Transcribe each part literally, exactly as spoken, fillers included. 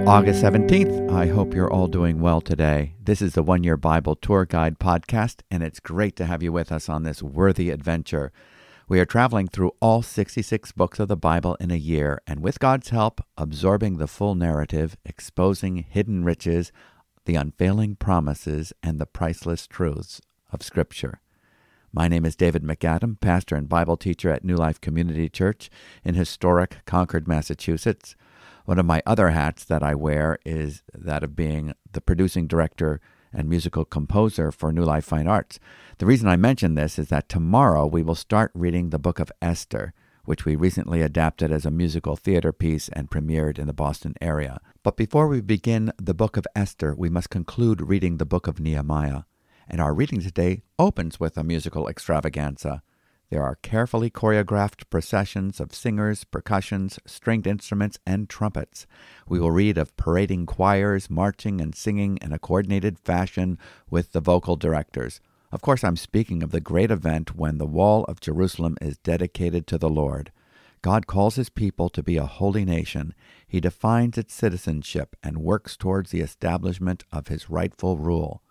August seventeenth. I hope you're all doing well today. This is the One Year Bible Tour Guide podcast, and it's great to have you with us on this worthy adventure. We are traveling through all sixty-six books of the Bible in a year, and with God's help, absorbing the full narrative, exposing hidden riches, the unfailing promises, and the priceless truths of Scripture. My name is David McAdam, pastor and Bible teacher at New Life Community Church in historic Concord, Massachusetts. One of my other hats that I wear is that of being the producing director and musical composer for New Life Fine Arts. The reason I mention this is that tomorrow we will start reading the book of Esther, which we recently adapted as a musical theater piece and premiered in the Boston area. But before we begin the book of Esther, we must conclude reading the book of Nehemiah. And our reading today opens with a musical extravaganza. There are carefully choreographed processions of singers, percussions, stringed instruments, and trumpets. We will read of parading choirs, marching and singing in a coordinated fashion with the vocal directors. Of course, I'm speaking of the great event when the wall of Jerusalem is dedicated to the Lord. God calls his people to be a holy nation. He defines its citizenship and works towards the establishment of his rightful rule.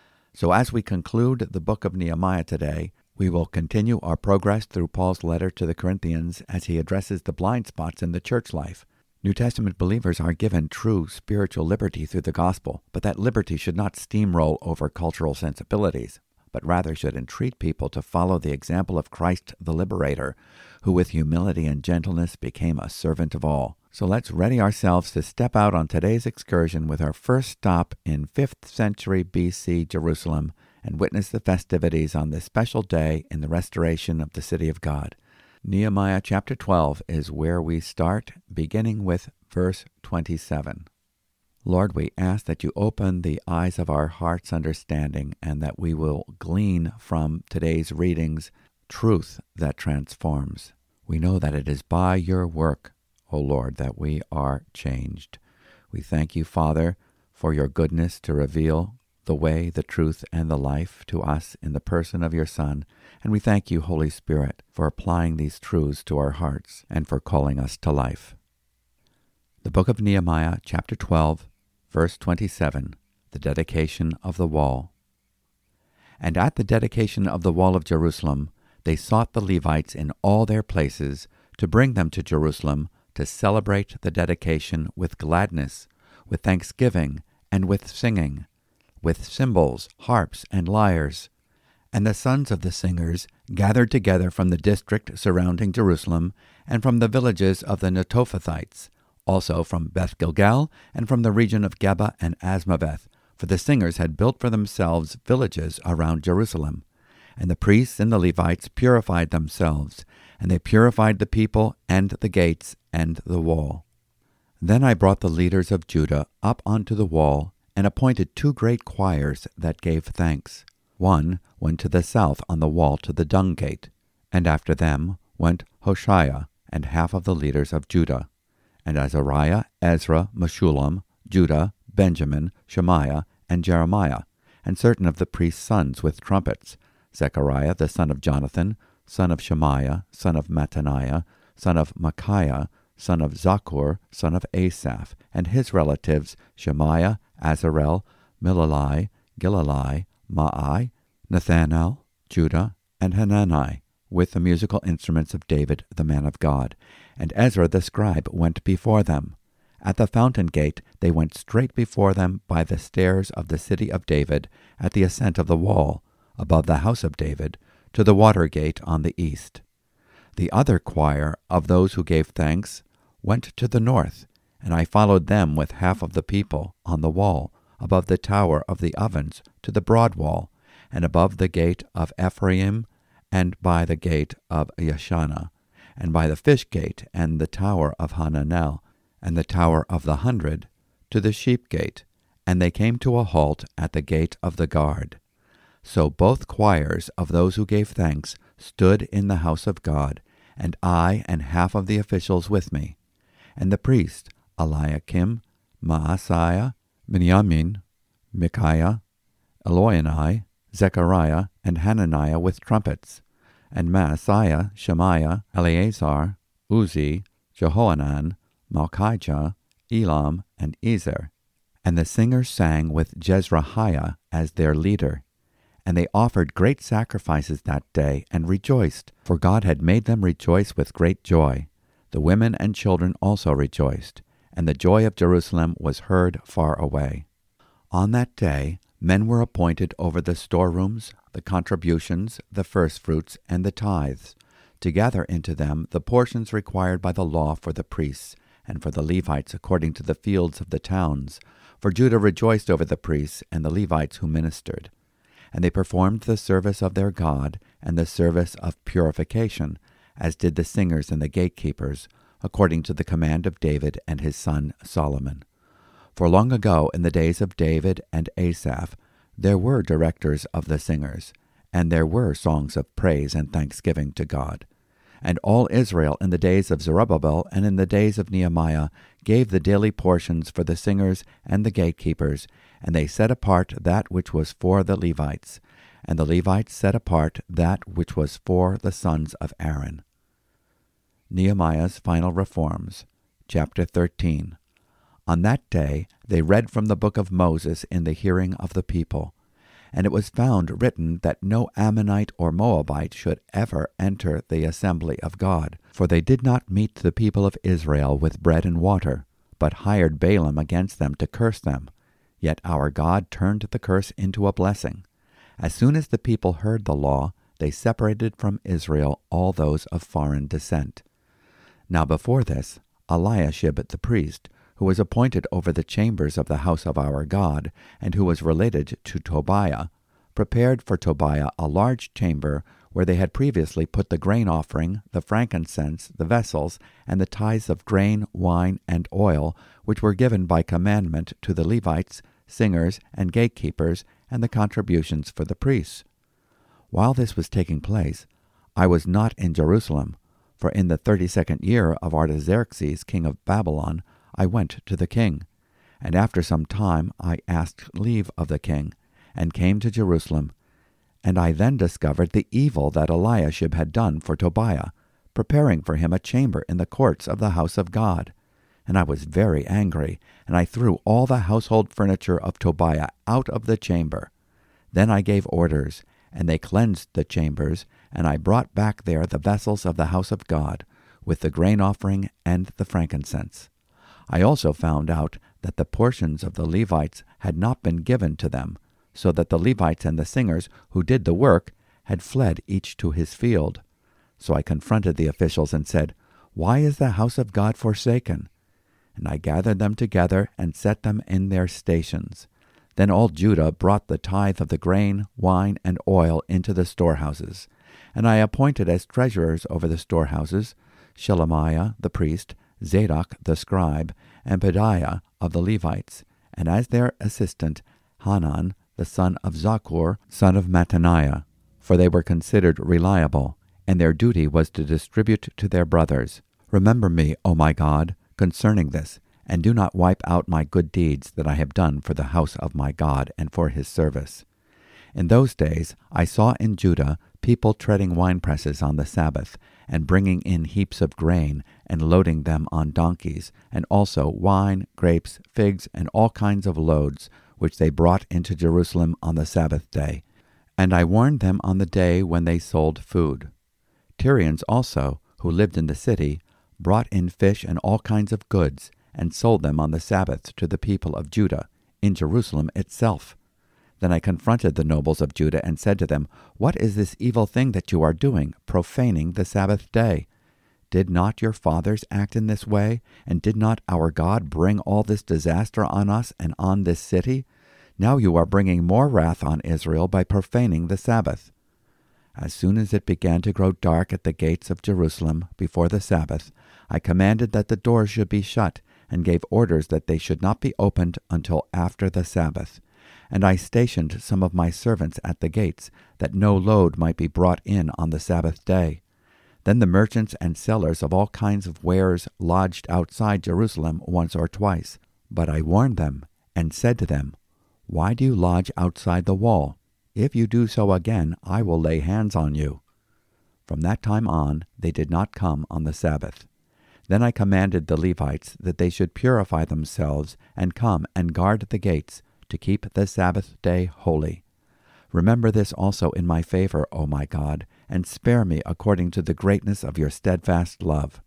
So as we conclude the book of Nehemiah today, we will continue our progress through Paul's letter to the Corinthians as he addresses the blind spots in the church life. New Testament believers are given true spiritual liberty through the gospel, but that liberty should not steamroll over cultural sensibilities, but rather should entreat people to follow the example of Christ the Liberator, who with humility and gentleness became a servant of all. So let's ready ourselves to step out on today's excursion with our first stop in fifth century B C Jerusalem and witness the festivities on this special day in the restoration of the city of God. Nehemiah chapter twelve is where we start, beginning with verse twenty-seven. Lord, we ask that you open the eyes of our heart's understanding and that we will glean from today's readings truth that transforms. We know that it is by your work, O Lord, that we are changed. We thank you, Father, for your goodness to reveal the way, the truth, and the life to us in the person of your Son. And we thank you, Holy Spirit, for applying these truths to our hearts and for calling us to life. The book of Nehemiah, chapter twelve, verse twenty-seven, the dedication of the wall. And at the dedication of the wall of Jerusalem, they sought the Levites in all their places to bring them to Jerusalem to celebrate the dedication with gladness, with thanksgiving, and with singing, with cymbals, harps, and lyres. And the sons of the singers gathered together from the district surrounding Jerusalem, and from the villages of the Netophathites, also from Beth Gilgal, and from the region of Geba and Asmaveth, for the singers had built for themselves villages around Jerusalem. And the priests and the Levites purified themselves, and they purified the people and the gates and the wall. Then I brought the leaders of Judah up onto the wall, and appointed two great choirs that gave thanks. One went to the south on the wall to the dung gate, and after them went Hoshea and half of the leaders of Judah, and Azariah, Ezra, Meshullam, Judah, Benjamin, Shemaiah, and Jeremiah, and certain of the priest's sons with trumpets, Zechariah the son of Jonathan, son of Shemaiah, son of Mattaniah, son of Micaiah, son of Zakur, son of Asaph, and his relatives Shemaiah, Azarel, Milalai, Gilalai, Maai, Nathanael, Judah, and Hanani, with the musical instruments of David the man of God. And Ezra the scribe went before them. At the fountain gate they went straight before them by the stairs of the city of David, at the ascent of the wall, above the house of David, to the water gate on the east. The other choir of those who gave thanks went to the north, and I followed them with half of the people on the wall, above the tower of the ovens, to the broad wall, and above the gate of Ephraim, and by the gate of Yeshana, and by the fish gate, and the tower of Hananel, and the tower of the hundred, to the sheep gate, and they came to a halt at the gate of the guard. So both choirs of those who gave thanks stood in the house of God, and I and half of the officials with me. And the priest, Eliakim, Maaseiah, Miniamin, Micaiah, Elioenai, Zechariah, and Hananiah with trumpets, and Maaseiah, Shemaiah, Eleazar, Uzi, Jehohanan, Malchijah, Elam, and Ezer. And the singers sang with Jezrahiah as their leader. And they offered great sacrifices that day, and rejoiced, for God had made them rejoice with great joy. The women and children also rejoiced, and the joy of Jerusalem was heard far away. On that day men were appointed over the storerooms, the contributions, the firstfruits, and the tithes, to gather into them the portions required by the law for the priests, and for the Levites according to the fields of the towns. For Judah rejoiced over the priests and the Levites who ministered. And they performed the service of their God, and the service of purification, as did the singers and the gatekeepers, according to the command of David and his son Solomon. For long ago, in the days of David and Asaph, there were directors of the singers, and there were songs of praise and thanksgiving to God. And all Israel in the days of Zerubbabel and in the days of Nehemiah gave the daily portions for the singers and the gatekeepers, and they set apart that which was for the Levites, and the Levites set apart that which was for the sons of Aaron. Nehemiah's Final Reforms, Chapter thirteen. On that day they read from the book of Moses in the hearing of the people. And it was found written that no Ammonite or Moabite should ever enter the assembly of God, for they did not meet the people of Israel with bread and water, but hired Balaam against them to curse them. Yet our God turned the curse into a blessing. As soon as the people heard the law, they separated from Israel all those of foreign descent. Now before this, Eliashib the priest, who was appointed over the chambers of the house of our God, and who was related to Tobiah, prepared for Tobiah a large chamber where they had previously put the grain offering, the frankincense, the vessels, and the tithes of grain, wine, and oil, which were given by commandment to the Levites, singers, and gatekeepers, and the contributions for the priests. While this was taking place, I was not in Jerusalem, for in the thirty-second year of Artaxerxes king of Babylon, I went to the king, and after some time I asked leave of the king, and came to Jerusalem. And I then discovered the evil that Eliashib had done for Tobiah, preparing for him a chamber in the courts of the house of God. And I was very angry, and I threw all the household furniture of Tobiah out of the chamber. Then I gave orders, and they cleansed the chambers, and I brought back there the vessels of the house of God, with the grain offering and the frankincense. I also found out that the portions of the Levites had not been given to them, so that the Levites and the singers who did the work had fled each to his field. So I confronted the officials and said, "Why is the house of God forsaken?" And I gathered them together and set them in their stations. Then all Judah brought the tithe of the grain, wine, and oil into the storehouses. And I appointed as treasurers over the storehouses Shelemiah the priest, Zadok the scribe, and Pedaiah of the Levites, and as their assistant Hanan the son of Zaccur, son of Mattaniah, for they were considered reliable, and their duty was to distribute to their brothers. Remember me, O my God, concerning this, and do not wipe out my good deeds that I have done for the house of my God and for his service. In those days I saw in Judah people treading winepresses on the Sabbath, and bringing in heaps of grain, and loading them on donkeys, and also wine, grapes, figs, and all kinds of loads, which they brought into Jerusalem on the Sabbath day. And I warned them on the day when they sold food. Tyrians also, who lived in the city, brought in fish and all kinds of goods, and sold them on the Sabbath to the people of Judah, in Jerusalem itself. Then I confronted the nobles of Judah and said to them, "What is this evil thing that you are doing, profaning the Sabbath day? Did not your fathers act in this way? And did not our God bring all this disaster on us and on this city? Now you are bringing more wrath on Israel by profaning the Sabbath." As soon as it began to grow dark at the gates of Jerusalem before the Sabbath, I commanded that the doors should be shut, and gave orders that they should not be opened until after the Sabbath. And I stationed some of my servants at the gates, that no load might be brought in on the Sabbath day. Then the merchants and sellers of all kinds of wares lodged outside Jerusalem once or twice. But I warned them, and said to them, "Why do you lodge outside the wall? If you do so again, I will lay hands on you." From that time on, they did not come on the Sabbath. Then I commanded the Levites that they should purify themselves and come and guard the gates to keep the Sabbath day holy. Remember this also in my favor, O my God, and spare me according to the greatness of your steadfast love.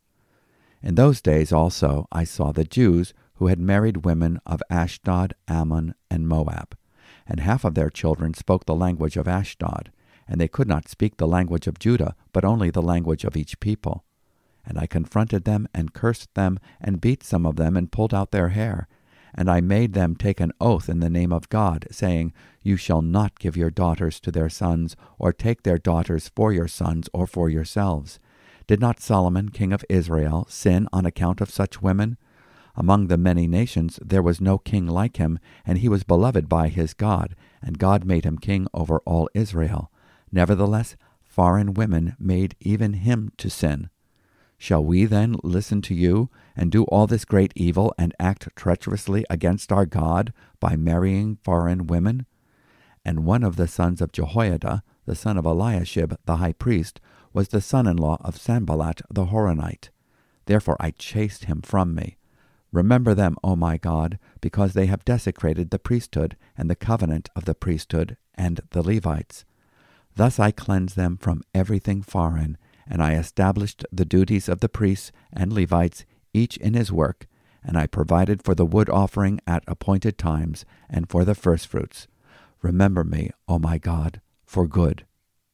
In those days also I saw the Jews who had married women of Ashdod, Ammon, and Moab, and half of their children spoke the language of Ashdod, and they could not speak the language of Judah, but only the language of each people. And I confronted them and cursed them and beat some of them and pulled out their hair. And I made them take an oath in the name of God, saying, You shall not give your daughters to their sons, or take their daughters for your sons or for yourselves. Did not Solomon, king of Israel, sin on account of such women? Among the many nations there was no king like him, and he was beloved by his God, and God made him king over all Israel. Nevertheless, foreign women made even him to sin. Shall we then listen to you, and do all this great evil, and act treacherously against our God by marrying foreign women? And one of the sons of Jehoiada, the son of Eliashib the high priest, was the son-in-law of Sanballat the Horonite. Therefore I chased him from me. Remember them, O my God, because they have desecrated the priesthood and the covenant of the priesthood and the Levites. Thus I cleansed them from everything foreign, and I established the duties of the priests and Levites, each in his work, and I provided for the wood offering at appointed times, and for the firstfruits. Remember me, O my God, for good.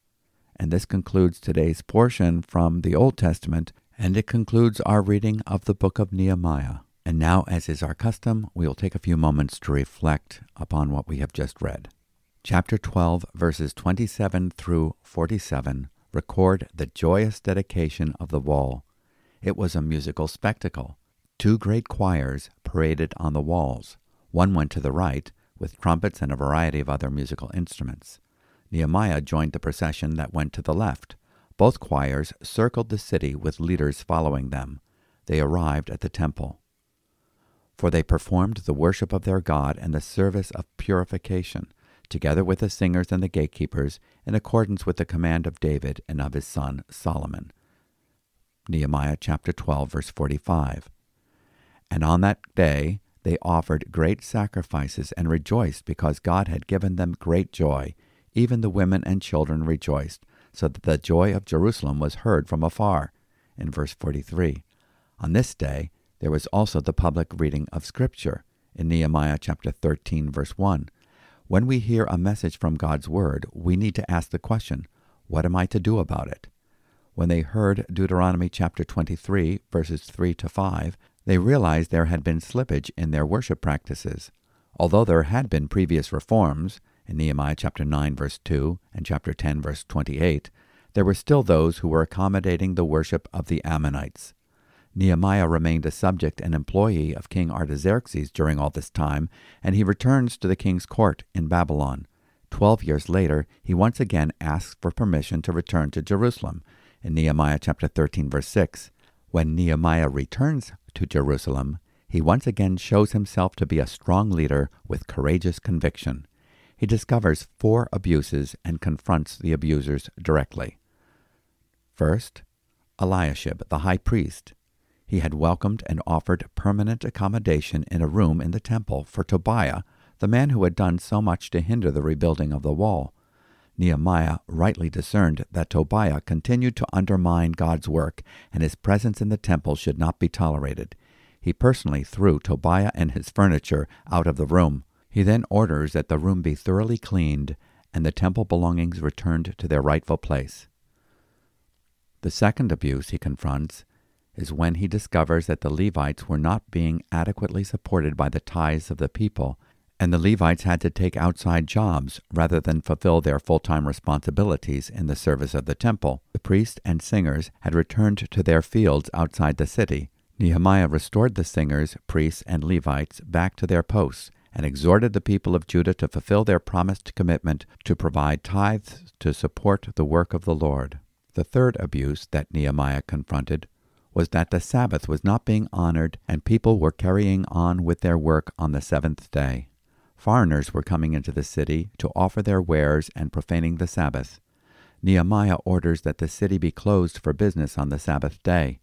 And this concludes today's portion from the Old Testament, and it concludes our reading of the book of Nehemiah. And now, as is our custom, we will take a few moments to reflect upon what we have just read. Chapter twelve, verses twenty-seven through forty-seven, record the joyous dedication of the wall. It was a musical spectacle. Two great choirs paraded on the walls. One went to the right, with trumpets and a variety of other musical instruments. Nehemiah joined the procession that went to the left. Both choirs circled the city with leaders following them. They arrived at the temple. For they performed the worship of their God and the service of purification, together with the singers and the gatekeepers, in accordance with the command of David and of his son Solomon. Nehemiah chapter twelve, verse forty-five. And on that day they offered great sacrifices and rejoiced, because God had given them great joy. Even the women and children rejoiced, so that the joy of Jerusalem was heard from afar. In verse forty-three. On this day there was also the public reading of Scripture, in Nehemiah chapter thirteen, verse one. When we hear a message from God's Word, we need to ask the question, what am I to do about it? When they heard Deuteronomy chapter twenty-three, verses three to five, they realized there had been slippage in their worship practices. Although there had been previous reforms, in Nehemiah chapter nine, verse two, and chapter ten, verse twenty-eight, there were still those who were accommodating the worship of the Ammonites. Nehemiah remained a subject and employee of King Artaxerxes during all this time, and he returns to the king's court in Babylon. Twelve years later, he once again asks for permission to return to Jerusalem, in Nehemiah chapter thirteen, verse six. When Nehemiah returns to Jerusalem, he once again shows himself to be a strong leader with courageous conviction. He discovers four abuses and confronts the abusers directly. First, Eliashib, the high priest. He had welcomed and offered permanent accommodation in a room in the temple for Tobiah, the man who had done so much to hinder the rebuilding of the wall. Nehemiah rightly discerned that Tobiah continued to undermine God's work, and his presence in the temple should not be tolerated. He personally threw Tobiah and his furniture out of the room. He then orders that the room be thoroughly cleaned and the temple belongings returned to their rightful place. The second abuse he confronts is when he discovers that the Levites were not being adequately supported by the tithes of the people, and the Levites had to take outside jobs rather than fulfill their full-time responsibilities in the service of the temple. The priests and singers had returned to their fields outside the city. Nehemiah restored the singers, priests, and Levites back to their posts, and exhorted the people of Judah to fulfill their promised commitment to provide tithes to support the work of the Lord. The third abuse that Nehemiah confronted was that the Sabbath was not being honored and people were carrying on with their work on the seventh day. Foreigners were coming into the city to offer their wares and profaning the Sabbath. Nehemiah orders that the city be closed for business on the Sabbath day. He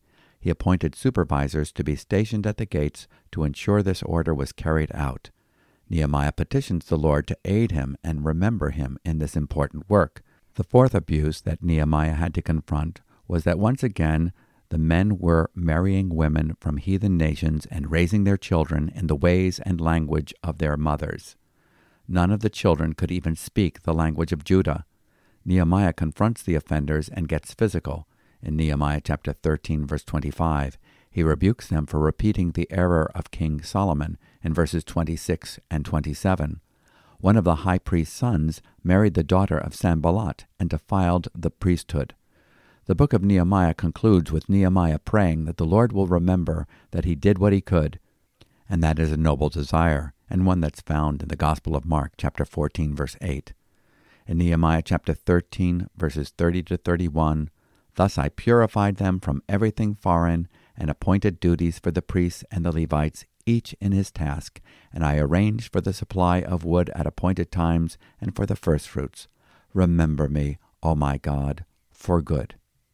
He appointed supervisors to be stationed at the gates to ensure this order was carried out. Nehemiah petitions the Lord to aid him and remember him in this important work. The fourth abuse that Nehemiah had to confront was that once again the men were marrying women from heathen nations and raising their children in the ways and language of their mothers. None of the children could even speak the language of Judah. Nehemiah confronts the offenders and gets physical. In Nehemiah chapter thirteen, verse twenty-five, he rebukes them for repeating the error of King Solomon in verses twenty-six and twenty-seven. One of the high priest's sons married the daughter of Sanballat and defiled the priesthood. The book of Nehemiah concludes with Nehemiah praying that the Lord will remember that he did what he could, and that is a noble desire, and one that's found in the Gospel of Mark, chapter fourteen, verse eight. In Nehemiah chapter thirteen, verses thirty to thirty-one, "Thus I purified them from everything foreign, and appointed duties for the priests and the Levites, each in his task, and I arranged for the supply of wood at appointed times and for the firstfruits. Remember me, O my God, for good."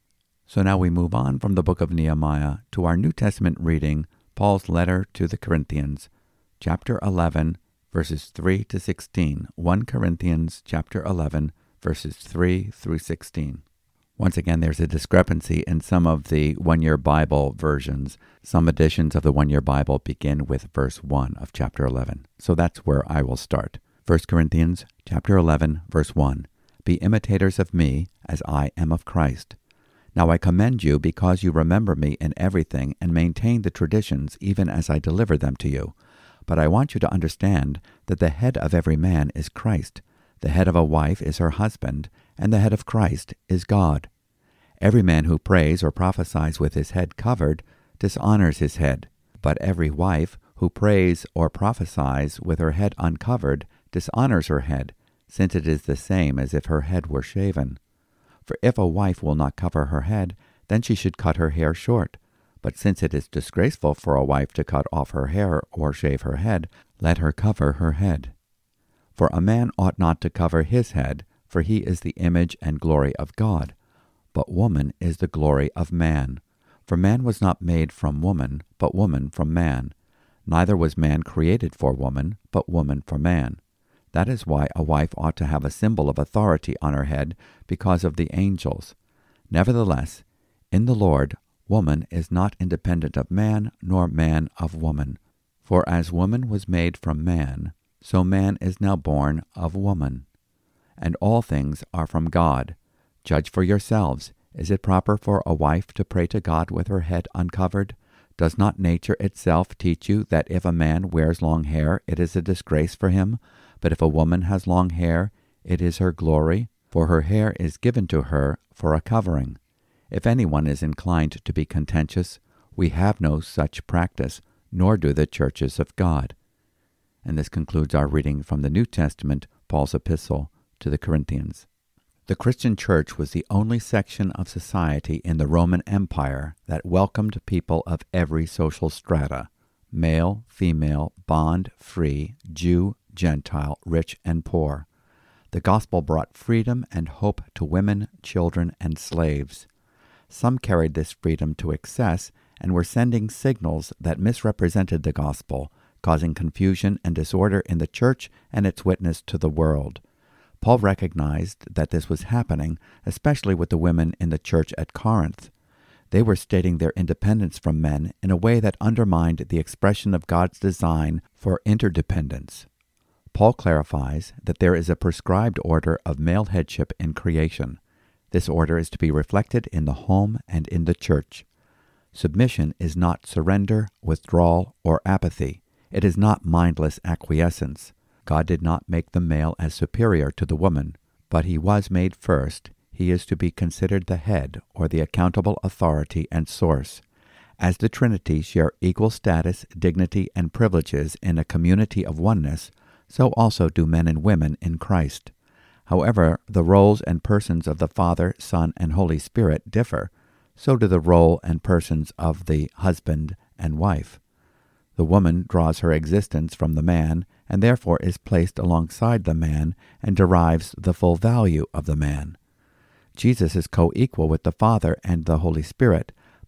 So now we move on from the book of Nehemiah to our New Testament reading, Paul's letter to the Corinthians, chapter eleven, verses three to sixteen. First Corinthians chapter eleven, verses three through sixteen. Once again, there's a discrepancy in some of the one-year Bible versions. Some editions of the one-year Bible begin with verse one of chapter eleven. So that's where I will start. First Corinthians chapter eleven, verse one. "Be imitators of me, as I am of Christ. Now I commend you because you remember me in everything and maintain the traditions even as I deliver them to you. But I want you to understand that the head of every man is Christ. The head of a wife is her husband, and the head of Christ is God. Every man who prays or prophesies with his head covered dishonors his head, but every wife who prays or prophesies with her head uncovered dishonors her head, since it is the same as if her head were shaven. For if a wife will not cover her head, then she should cut her hair short. But since it is disgraceful for a wife to cut off her hair or shave her head, let her cover her head. For a man ought not to cover his head, for he is the image and glory of God. But woman is the glory of man. For man was not made from woman, but woman from man. Neither was man created for woman, but woman for man. That is why a wife ought to have a symbol of authority on her head because of the angels. Nevertheless, in the Lord, woman is not independent of man, nor man of woman. For as woman was made from man, so man is now born of woman. And all things are from God. Judge for yourselves. Is it proper for a wife to pray to God with her head uncovered? Does not nature itself teach you that if a man wears long hair, it is a disgrace for him? But if a woman has long hair, it is her glory, for her hair is given to her for a covering. If anyone is inclined to be contentious, we have no such practice, nor do the churches of God." And this concludes our reading from the New Testament, Paul's epistle to the Corinthians. The Christian church was the only section of society in the Roman Empire that welcomed people of every social strata, male, female, bond, free, Jew, Gentile, rich and poor. The gospel brought freedom and hope to women, children, and slaves. Some carried this freedom to excess and were sending signals that misrepresented the gospel, causing confusion and disorder in the church and its witness to the world. Paul recognized that this was happening, especially with the women in the church at Corinth. They were stating their independence from men in a way that undermined the expression of God's design for interdependence. Paul clarifies that there is a prescribed order of male headship in creation. This order is to be reflected in the home and in the church. Submission is not surrender, withdrawal, or apathy. It is not mindless acquiescence. God did not make the male as superior to the woman, but he was made first. He is to be considered the head, or the accountable authority and source. As the Trinity share equal status, dignity, and privileges in a community of oneness, so also do men and women in Christ. However, the roles and persons of the Father, Son, and Holy Spirit differ. So do the role and persons of the husband and wife. The woman draws her existence from the man, and therefore is placed alongside the man and derives the full value of the man. Jesus is co-equal with the Father and the Holy Spirit,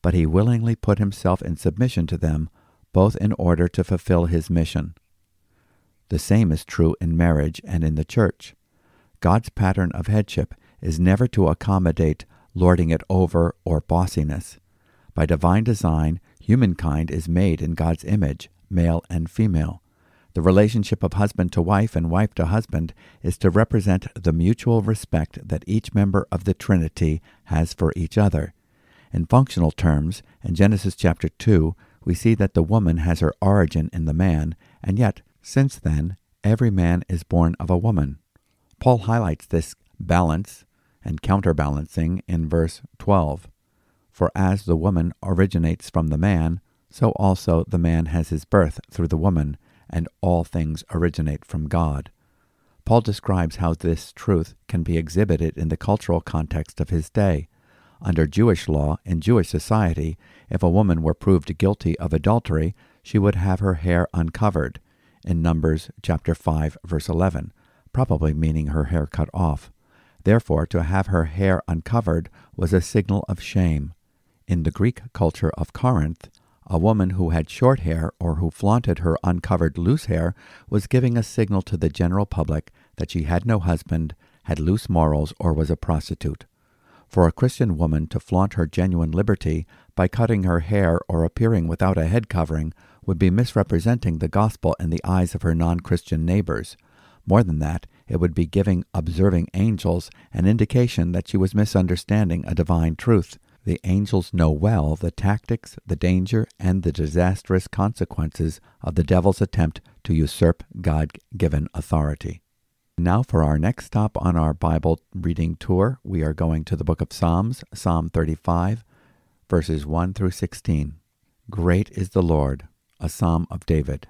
but he willingly put himself in submission to them, both in order to fulfill his mission. The same is true in marriage and in the church. God's pattern of headship is never to accommodate lording it over or bossiness. By divine design, humankind is made in God's image, male and female. The relationship of husband to wife and wife to husband is to represent the mutual respect that each member of the Trinity has for each other. In functional terms, in Genesis chapter two, we see that the woman has her origin in the man, and yet, since then, every man is born of a woman. Paul highlights this balance and counterbalancing in verse twelve. For as the woman originates from the man, so also the man has his birth through the woman, and all things originate from God. Paul describes how this truth can be exhibited in the cultural context of his day. Under Jewish law, in Jewish society, if a woman were proved guilty of adultery, she would have her hair uncovered, in Numbers chapter five, verse eleven, probably meaning her hair cut off. Therefore, to have her hair uncovered was a signal of shame. In the Greek culture of Corinth, a woman who had short hair or who flaunted her uncovered loose hair was giving a signal to the general public that she had no husband, had loose morals, or was a prostitute. For a Christian woman to flaunt her genuine liberty by cutting her hair or appearing without a head covering would be misrepresenting the gospel in the eyes of her non-Christian neighbors. More than that, it would be giving observing angels an indication that she was misunderstanding a divine truth. The angels know well the tactics, the danger, and the disastrous consequences of the devil's attempt to usurp God-given authority. Now for our next stop on our Bible reading tour, we are going to the book of Psalms, Psalm thirty-five, verses one through sixteen. Great is the Lord, a psalm of David.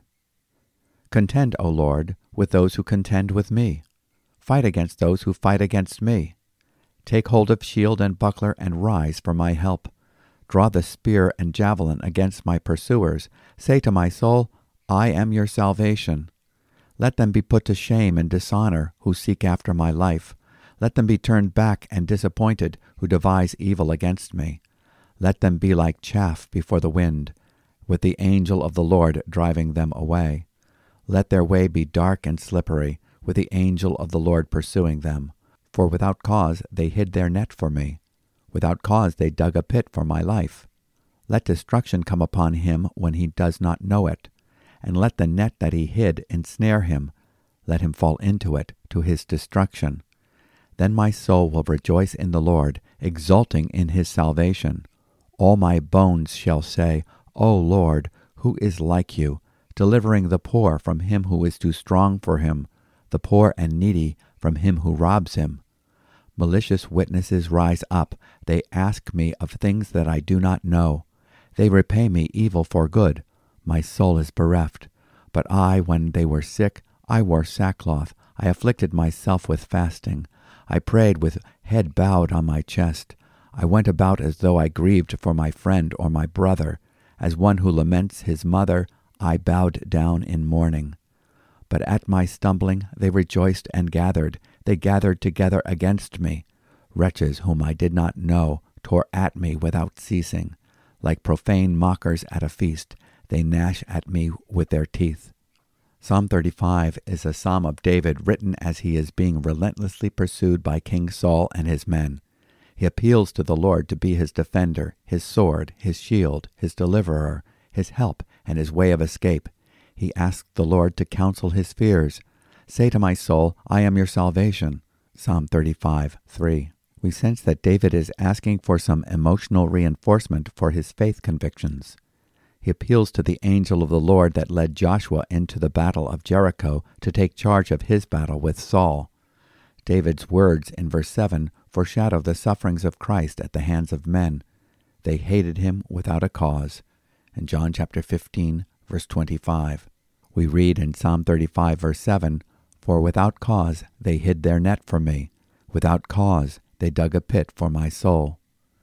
Contend, O Lord, with those who contend with me. Fight against those who fight against me. Take hold of shield and buckler and rise for my help. Draw the spear and javelin against my pursuers. Say to my soul, I am your salvation. Let them be put to shame and dishonor who seek after my life. Let them be turned back and disappointed who devise evil against me. Let them be like chaff before the wind, with the angel of the Lord driving them away. Let their way be dark and slippery, with the angel of the Lord pursuing them. For without cause they hid their net for me. Without cause they dug a pit for my life. Let destruction come upon him when he does not know it, and let the net that he hid ensnare him. Let him fall into it, to his destruction. Then my soul will rejoice in the Lord, exulting in his salvation. All my bones shall say, O Lord, who is like you, delivering the poor from him who is too strong for him, the poor and needy from him who robs him. Malicious witnesses rise up. They ask me of things that I do not know. They repay me evil for good. My soul is bereft. But I, when they were sick, I wore sackcloth. I afflicted myself with fasting. I prayed with head bowed on my chest. I went about as though I grieved for my friend or my brother. As one who laments his mother, I bowed down in mourning. But at my stumbling they rejoiced and gathered. They gathered together against me. Wretches whom I did not know tore at me without ceasing. Like profane mockers at a feast, they gnash at me with their teeth. Psalm thirty-five is a psalm of David written as he is being relentlessly pursued by King Saul and his men. He appeals to the Lord to be his defender, his sword, his shield, his deliverer, his help, and his way of escape. He asks the Lord to counsel his fears. Say to my soul, I am your salvation. Psalm thirty-five, three. We sense that David is asking for some emotional reinforcement for his faith convictions. He appeals to the angel of the Lord that led Joshua into the battle of Jericho to take charge of his battle with Saul. David's words in verse seven foreshadow the sufferings of Christ at the hands of men. They hated him without a cause. In John chapter fifteen, verse twenty-five, we read in Psalm thirty-five, verse seven, For without cause they hid their net for me. Without cause they dug a pit for my soul.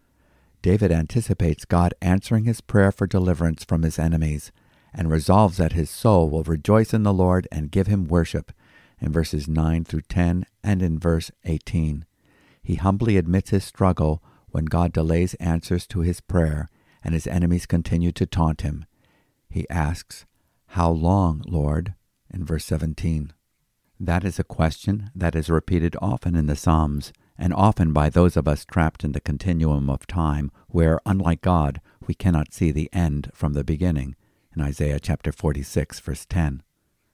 David anticipates God answering his prayer for deliverance from his enemies, and resolves that his soul will rejoice in the Lord and give him worship, in verses nine through ten and in verse eighteen. He humbly admits his struggle when God delays answers to his prayer, and his enemies continue to taunt him. He asks, "How long, Lord?" in verse seventeen. That is a question that is repeated often in the Psalms, and often by those of us trapped in the continuum of time, where, unlike God, we cannot see the end from the beginning, in Isaiah chapter forty-six, verse ten.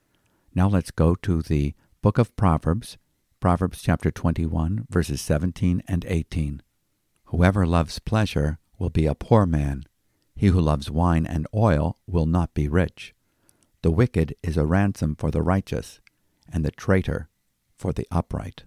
Now let's go to the book of Proverbs, Proverbs chapter twenty-one, verses seventeen and eighteen. Whoever loves pleasure will be a poor man. He who loves wine and oil will not be rich. The wicked is a ransom for the righteous, and the traitor for the upright.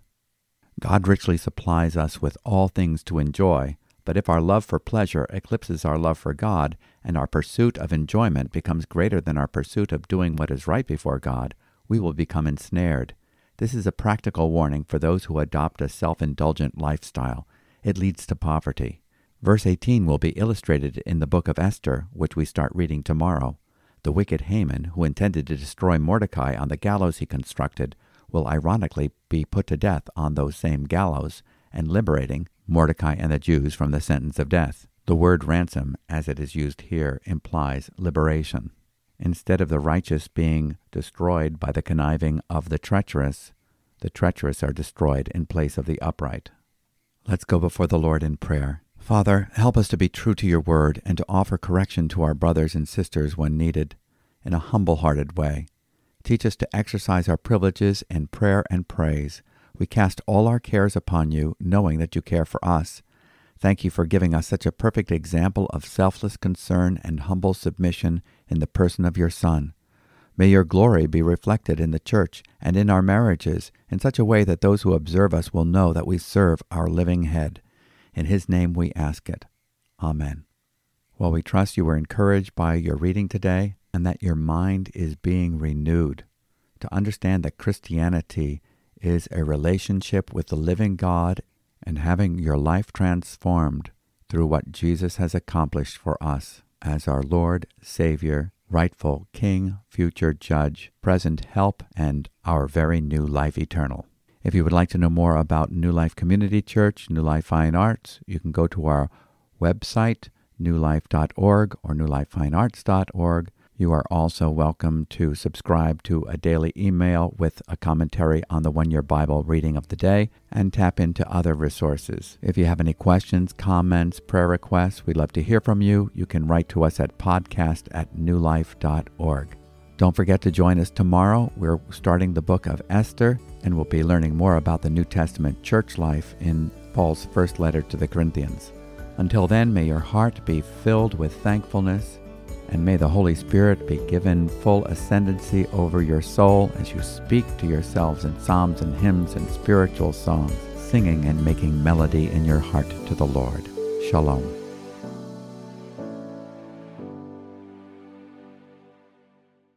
God richly supplies us with all things to enjoy, but if our love for pleasure eclipses our love for God, and our pursuit of enjoyment becomes greater than our pursuit of doing what is right before God, we will become ensnared. This is a practical warning for those who adopt a self-indulgent lifestyle. It leads to poverty. Verse eighteen will be illustrated in the book of Esther, which we start reading tomorrow. The wicked Haman, who intended to destroy Mordecai on the gallows he constructed, will ironically be put to death on those same gallows, and liberating Mordecai and the Jews from the sentence of death. The word ransom, as it is used here, implies liberation. Instead of the righteous being destroyed by the conniving of the treacherous, the treacherous are destroyed in place of the upright. Let's go before the Lord in prayer. Father, help us to be true to your word and to offer correction to our brothers and sisters when needed, in a humble-hearted way. Teach us to exercise our privileges in prayer and praise. We cast all our cares upon you, knowing that you care for us. Thank you for giving us such a perfect example of selfless concern and humble submission in the person of your Son. May your glory be reflected in the church and in our marriages in such a way that those who observe us will know that we serve our living head. In his name we ask it. Amen. Well, we trust you were encouraged by your reading today and that your mind is being renewed to understand that Christianity is a relationship with the living God and having your life transformed through what Jesus has accomplished for us as our Lord, Savior, rightful King, future Judge, present help, and our very new life eternal. If you would like to know more about New Life Community Church, New Life Fine Arts, you can go to our website, new life dot org or new life fine arts dot org. You are also welcome to subscribe to a daily email with a commentary on the One Year Bible reading of the day and tap into other resources. If you have any questions, comments, prayer requests, we'd love to hear from you. You can write to us at podcast at new life dot org. Don't forget to join us tomorrow. We're starting the book of Esther, and we'll be learning more about the New Testament church life in Paul's first letter to the Corinthians. Until then, may your heart be filled with thankfulness, and may the Holy Spirit be given full ascendancy over your soul as you speak to yourselves in psalms and hymns and spiritual songs, singing and making melody in your heart to the Lord. Shalom.